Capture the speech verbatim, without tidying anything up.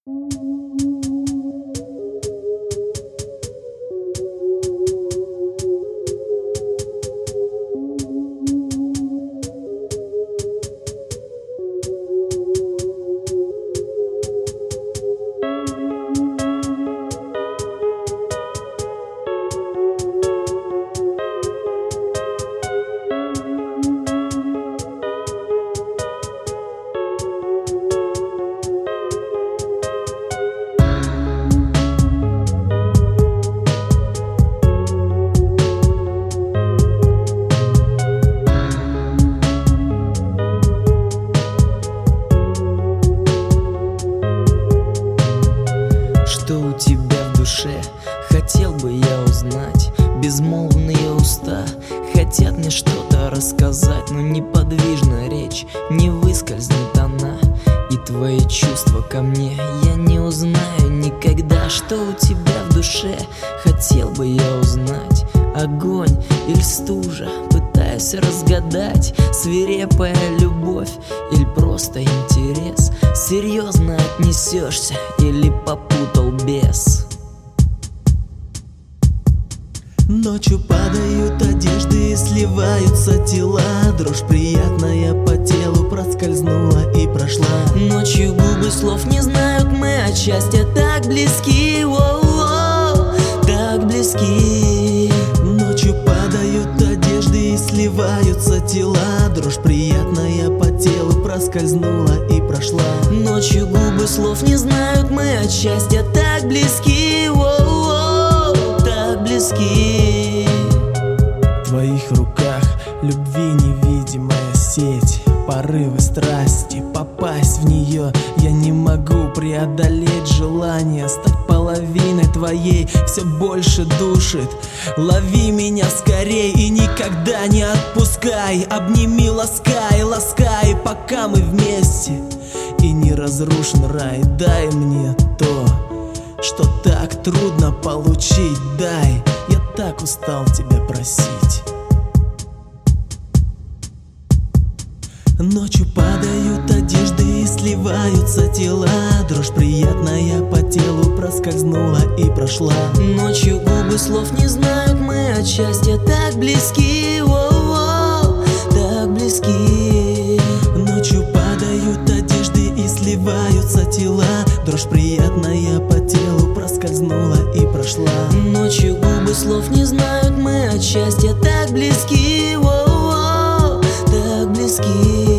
Что у тебя в душе, хотел бы я узнать. Безмолвные уста хотят мне что-то рассказать, но неподвижна речь, не выскользнет она. И твои чувства ко мне я не узнаю никогда. Что у тебя в душе, хотел бы я узнать. Огонь или стужа, пытаюсь разгадать. Свирепая любовь или просто интерес? Серьезно отнесешься или попутал бес? Ночью падают одежды и сливаются тела. Дрожь приятная по телу проскользнула и прошла. Ночью губы слов не знают, мы от счастья так близки. Воу-воу, так близки. Ночью падают одежды и сливаются тела. Дрожь приятная по телу проскользнула и прошла. Ночью губы слов не знают, мы от счастья так близки. Воу-воу, так близки. В твоих руках любви невидимая сеть. Порывы страсти, попасть в нее я не могу. Преодолеть желание стать половиной твоей все больше душит. Лови меня скорей и никогда не отпускай. Обними, ласкай, ласкай, пока мы вместе. И не разрушен рай, дай мне то, что так трудно получить. Дай, я так устал тебя просить. Ночью падают одежды и сливаются тела. Дрожь приятная по телу проскользнула и прошла. Ночью губы слов не знают, мы от счастья так близки. Воу-воу, так близки. Ночью падают одежды и сливаются тела. Дрожь приятная по телу проскользнула и прошла. Ночью губы слов не знают, мы от счастья так близки. Воу-воу, так близки.